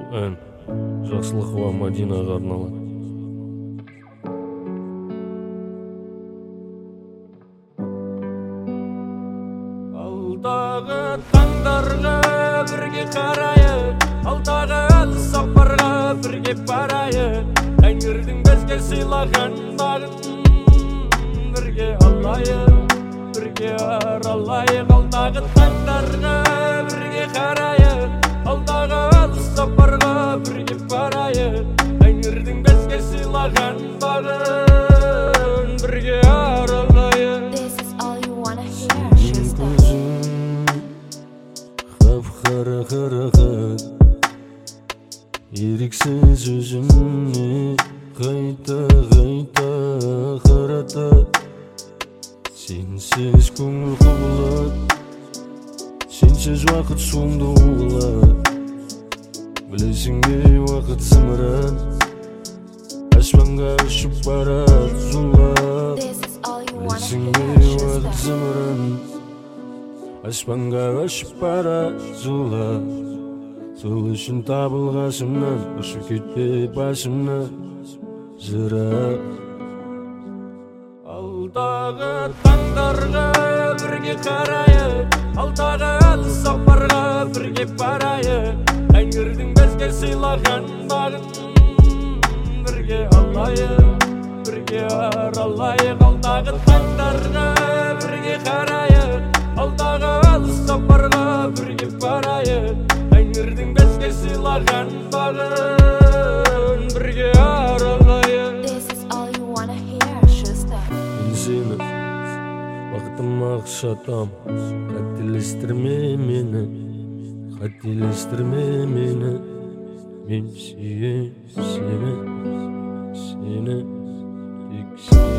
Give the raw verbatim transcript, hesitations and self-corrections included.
ән Жақсылықова Мадинаға арналады. Алдағы таңдарға бірге қарайық, алдағы алыс сапарға бірге барайық, тәңірдің бізге сыйлаған бағын бірге алайық, бірге аралайық. Алдағы таңдарға бірге қарайық, алдағы алыс сапарға бірге барайық, тәңірдің бізге сыйлаған бағын бірге аралайық. Қара қарағат еріксіз өзімне қайта қайта қарата, сенсіз көңіл құбылат, сенсіз уақыт соңды ұғылат. Білесің бе уақыт зымыран аспанға ұшып барат зулап. Білесің бе уақыт зымыран аспанға ұшып барат зулап. Сол үшін табылғашымнан ұшып кетпе басымнан жырақ. Алдағы таңдарға бірге қарайық, алдағы алыс сапарға бірге барайық, тәңірдің бізге сыйлаған бағын бірге алайық, бірге аралайық. Алдағы таңдарға бірге қарайық, алдағы алыс сапарға бірге барайық, тәңірдің бізге сыйлаған бағын бірге аралайық. Мен сені бақытыма құшатам, қателестірме мені, қателестірме мені. Мен сүйем сені, сені тек сүйем.